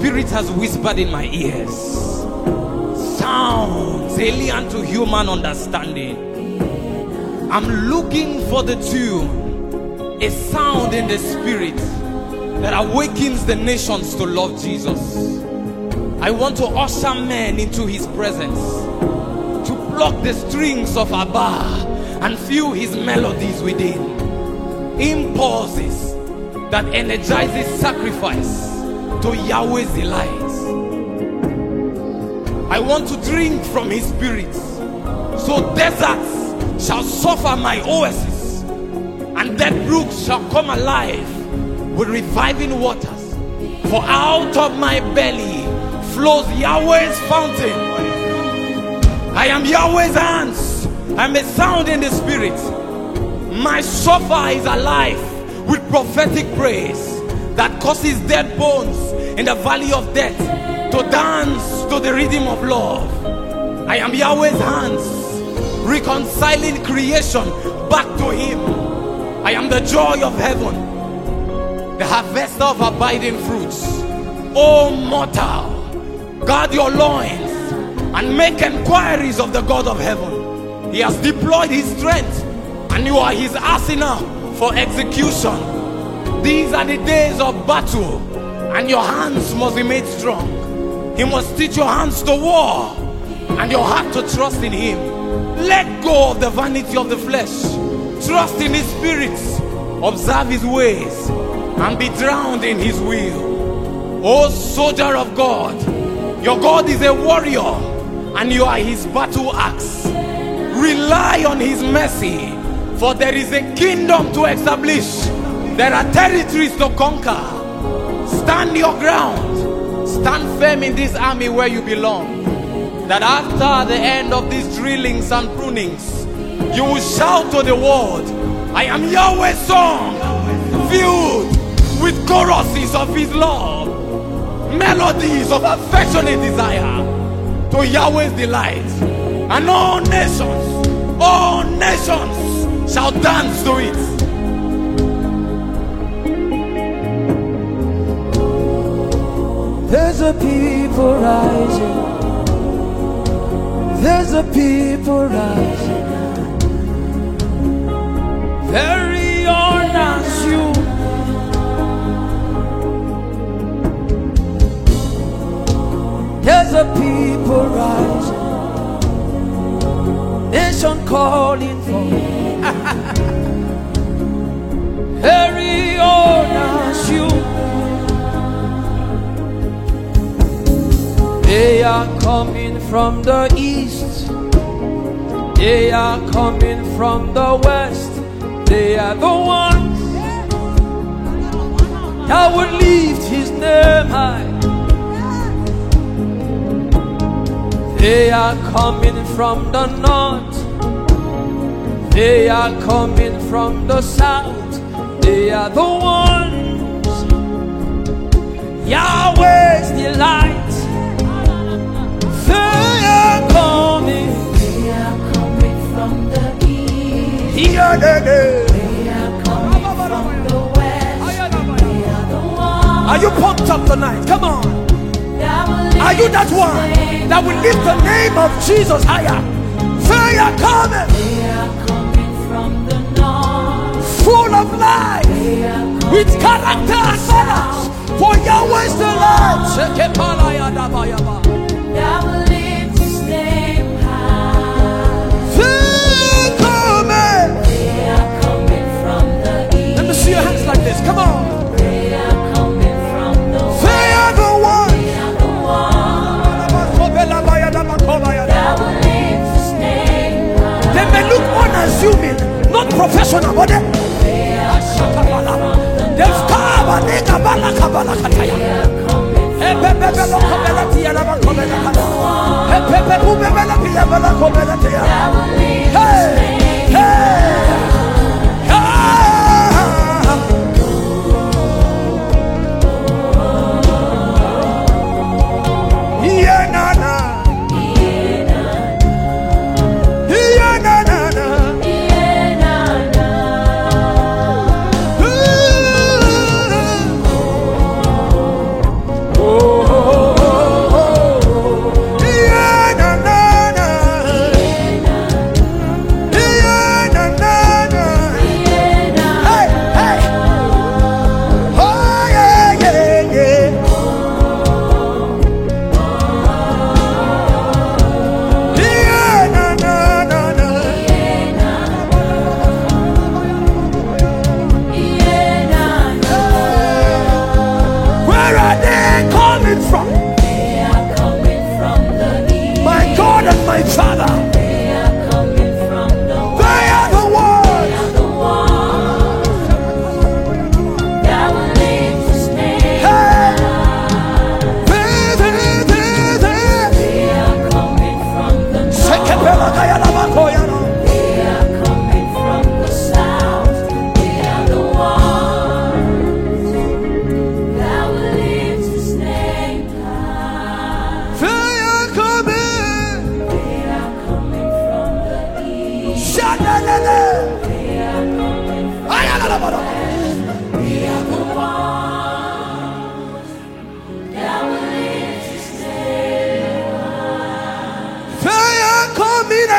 Spirit has whispered in my ears. Sounds alien to human understanding. I'm looking for the tune, a sound in the Spirit that awakens the nations to love Jesus. I want to usher men into His presence, to pluck the strings of Abba and feel His melodies within. Impulses that energizes sacrifice to Yahweh's delights. I want to drink from His Spirit, so deserts shall suffer my oasis, and dead brooks shall come alive with reviving waters. For out of my belly flows Yahweh's fountain. I am Yahweh's hands. I'm a sound in the Spirit. My shofar is alive with prophetic praise that causes dead bones in the valley of death to dance to the rhythm of love. I am Yahweh's hands, reconciling creation back to Him. I am the joy of heaven, the harvester of abiding fruits. O mortal, guard your loins and make inquiries of the God of heaven. He has deployed His strength, and you are His arsenal for execution. These are the days of battle, and your hands must be made strong. He must teach your hands to war and your heart to trust in Him. Let go of the vanity of the flesh. Trust in His Spirit. Observe His ways and be drowned in His will. O soldier of God, your God is a warrior and you are His battle axe. Rely on His mercy, for there is a kingdom to establish. There are territories to conquer. Stand your ground. Stand firm in this army where you belong, that after the end of these drillings and prunings, you will shout to the world, I am Yahweh's song, filled with choruses of His love, melodies of affectionate desire to Yahweh's delight. And all nations shall dance to it. There's a people rising. There's a people rising. Very own as you. There's a people rising. Nation calling for. Very own as you. They are coming from the east. They are coming from the west. They are the ones that will lift His name high. They are coming from the north. They are coming from the south. They are the ones Yahweh's delight. They are coming from the east. They are coming from the west. They are the ones. Are you pumped up tonight? Come on. Are you that one that will lift the name of Jesus higher? They are coming. They are coming from the north. Full of life, with character and manners for Yahweh's delight. That will lift His name high. They are coming from the east. Let me see your hands like this. Come on. They are coming from the west. They are the ones. They are the ones. That will lift His name high. They may look unassuming, not professional, but they are coming from the north. They are coming from the Oh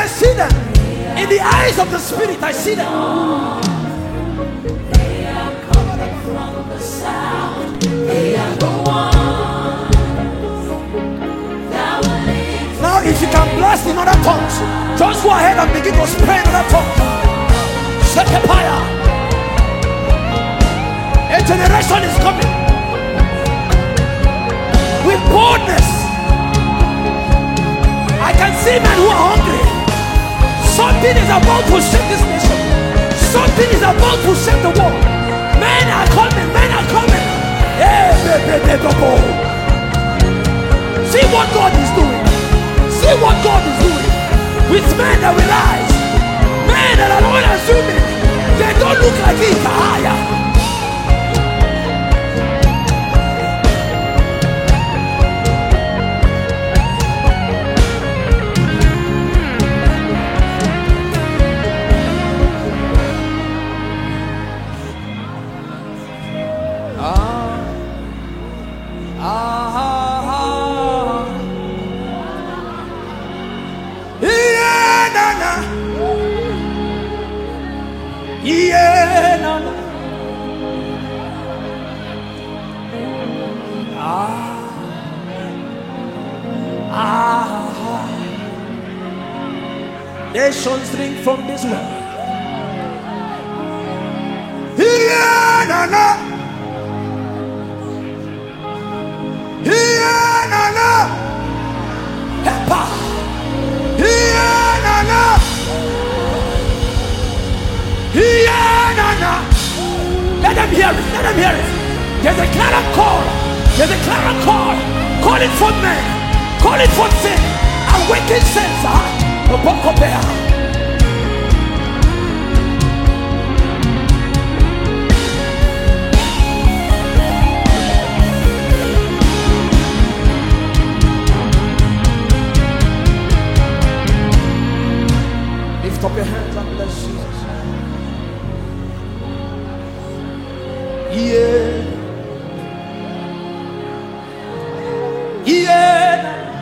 I see them. In the eyes of the Spirit, I see them. They are coming from the south. They are the ones that will lead. Now, if you can blast in other tongues, just go ahead and begin to spray in other tongues. Sekepaya. A generation is coming with boldness. I can see men who are hungry. Something is about to shake this nation. Something is about to shake the world. Men are coming. Men are coming. See what God is doing. See what God is doing. With men that will rise. Men that are not assuming. They don't look like it. Nations drink from this well. Let them hear it. Let them hear it. There's a clarion call. There's a clarion call. Call it for men. Call it for sin. Awaken sense. Lift up your hands and bless Jesus. Yeah. Yeah.